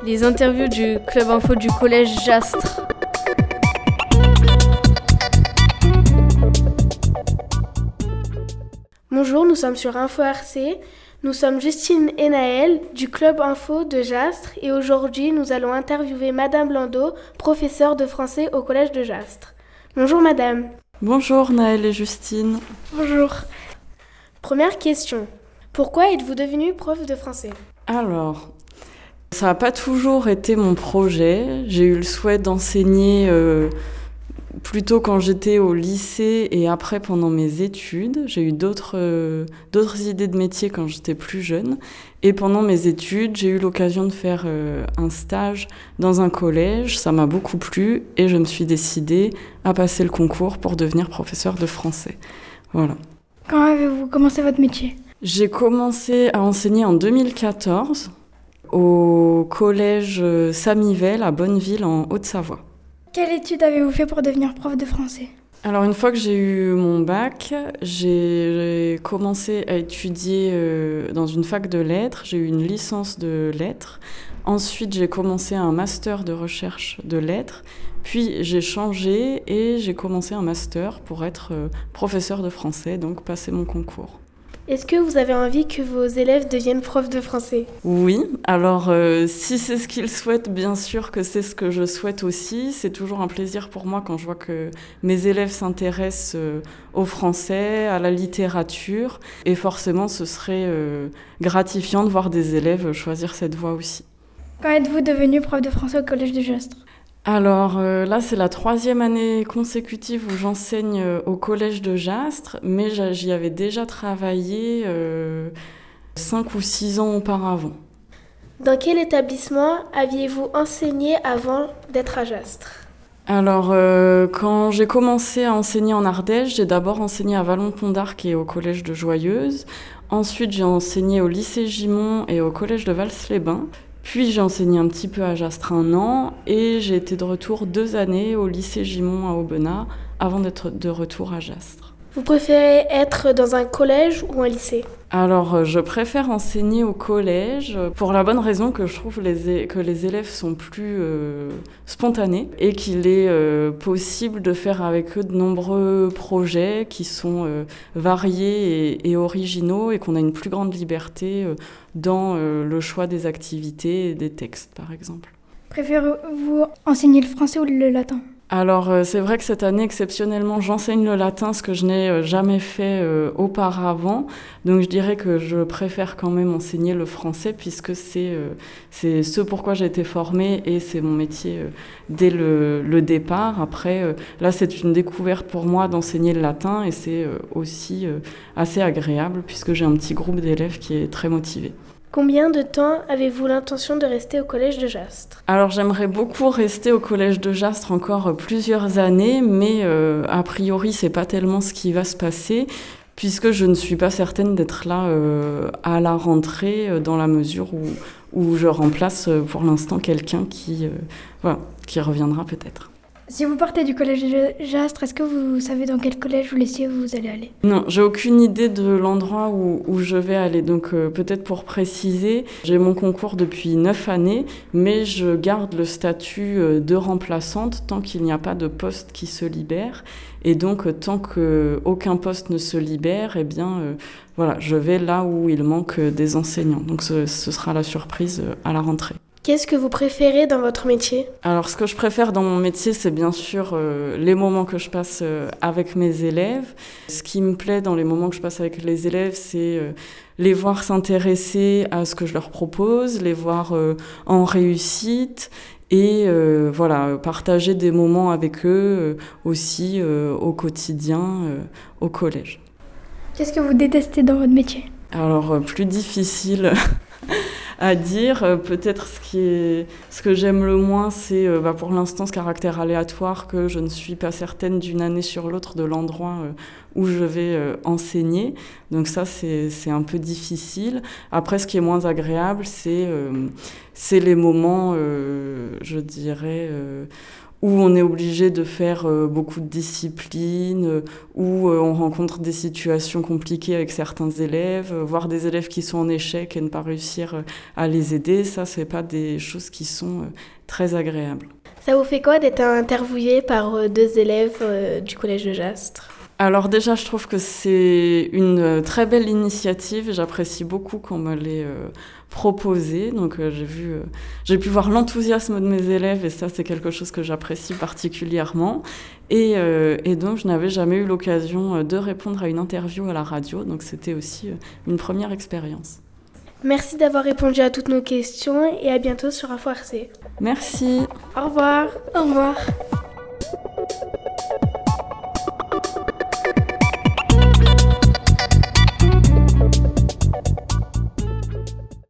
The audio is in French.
Les interviews du Club Info du Collège Jastre. Bonjour, nous sommes sur Info RC. Nous sommes Justine et Naël du Club Info de Jastre et aujourd'hui nous allons interviewer Madame Landau, professeure de français au Collège de Jastre. Bonjour Madame. Bonjour Naël et Justine. Bonjour. Première question. Pourquoi êtes-vous devenue prof de français ? Alors, ça n'a pas toujours été mon projet. J'ai eu le souhait d'enseigner plutôt quand j'étais au lycée et après pendant mes études. J'ai eu d'autres idées de métier quand j'étais plus jeune. Et pendant mes études, j'ai eu l'occasion de faire un stage dans un collège. Ça m'a beaucoup plu et je me suis décidée à passer le concours pour devenir professeure de français. Voilà. Quand avez-vous commencé votre métier ? J'ai commencé à enseigner en 2014 au collège Samivelle à Bonneville en Haute-Savoie. Quelle étude avez-vous fait pour devenir prof de français ? Alors une fois que j'ai eu mon bac, j'ai commencé à étudier dans une fac de lettres. J'ai eu une licence de lettres. Ensuite, j'ai commencé un master de recherche de lettres. Puis j'ai changé et j'ai commencé un master pour être professeur de français, donc passer mon concours. Est-ce que vous avez envie que vos élèves deviennent profs de français ? Oui, alors si c'est ce qu'ils souhaitent, bien sûr que c'est ce que je souhaite aussi. C'est toujours un plaisir pour moi quand je vois que mes élèves s'intéressent au français, à la littérature. Et forcément, ce serait gratifiant de voir des élèves choisir cette voie aussi. Quand êtes-vous devenu prof de français au Collège de Jastre ? Alors là, c'est la 3e année consécutive où j'enseigne au Collège de Jastre, mais j'y avais déjà travaillé 5 ou 6 ans auparavant. Dans quel établissement aviez-vous enseigné avant d'être à Jastre ? Alors, quand j'ai commencé à enseigner en Ardèche, j'ai d'abord enseigné à Vallon-Pont-d'Arc et au Collège de Joyeuse. Ensuite, j'ai enseigné au lycée Gimont et au Collège de Vals-les-Bains. Puis j'ai enseigné un petit peu à Jastre 1 an et j'ai été de retour 2 années au lycée Gimont à Aubenas avant d'être de retour à Jastre. Vous préférez être dans un collège ou un lycée ? Alors je préfère enseigner au collège pour la bonne raison que je trouve que les élèves sont plus spontanés et qu'il est possible de faire avec eux de nombreux projets qui sont variés et originaux et qu'on a une plus grande liberté dans le choix des activités et des textes, par exemple. Préférez-vous enseigner le français ou le latin ? Alors, c'est vrai que cette année, exceptionnellement, j'enseigne le latin, ce que je n'ai jamais fait auparavant. Donc, je dirais que je préfère quand même enseigner le français puisque c'est ce pourquoi j'ai été formée et c'est mon métier dès le départ. Après, là, c'est une découverte pour moi d'enseigner le latin et c'est aussi assez agréable puisque j'ai un petit groupe d'élèves qui est très motivé. Combien de temps avez-vous l'intention de rester au Collège de Jastre ? Alors j'aimerais beaucoup rester au Collège de Jastre encore plusieurs années, mais a priori c'est pas tellement ce qui va se passer, puisque je ne suis pas certaine d'être là à la rentrée dans la mesure où je remplace pour l'instant quelqu'un qui reviendra peut-être. Si vous partez du Collège de Jastre, est-ce que vous savez dans quel collège ou lycée vous allez aller ? Non, j'ai aucune idée de l'endroit où je vais aller. Donc peut-être pour préciser, j'ai mon concours depuis 9 années, mais je garde le statut de remplaçante tant qu'il n'y a pas de poste qui se libère. Et donc tant qu'aucun poste ne se libère, eh bien je vais là où il manque des enseignants. Donc ce sera la surprise à la rentrée. Qu'est-ce que vous préférez dans votre métier ? Alors, ce que je préfère dans mon métier, c'est bien sûr les moments que je passe avec mes élèves. Ce qui me plaît dans les moments que je passe avec les élèves, c'est les voir s'intéresser à ce que je leur propose, les voir en réussite et partager des moments avec eux aussi au quotidien, au collège. Qu'est-ce que vous détestez dans votre métier ? Alors, plus difficile à dire. Peut-être ce que j'aime le moins, c'est pour l'instant ce caractère aléatoire que je ne suis pas certaine d'une année sur l'autre de l'endroit où je vais enseigner. Donc ça, c'est un peu difficile. Après, ce qui est moins agréable, c'est les moments, je dirais, où on est obligé de faire beaucoup de disciplines, où on rencontre des situations compliquées avec certains élèves, voir des élèves qui sont en échec et ne pas réussir à les aider, ça, c'est pas des choses qui sont très agréables. Ça vous fait quoi d'être interviewé par 2 élèves du collège de Jastres ? Alors déjà, je trouve que c'est une très belle initiative. J'apprécie beaucoup qu'on me l'ait proposée. Donc j'ai pu voir l'enthousiasme de mes élèves et ça, c'est quelque chose que j'apprécie particulièrement. Et donc, je n'avais jamais eu l'occasion de répondre à une interview à la radio. Donc c'était aussi une première expérience. Merci d'avoir répondu à toutes nos questions et à bientôt sur Info RC. Merci. Au revoir. Au revoir.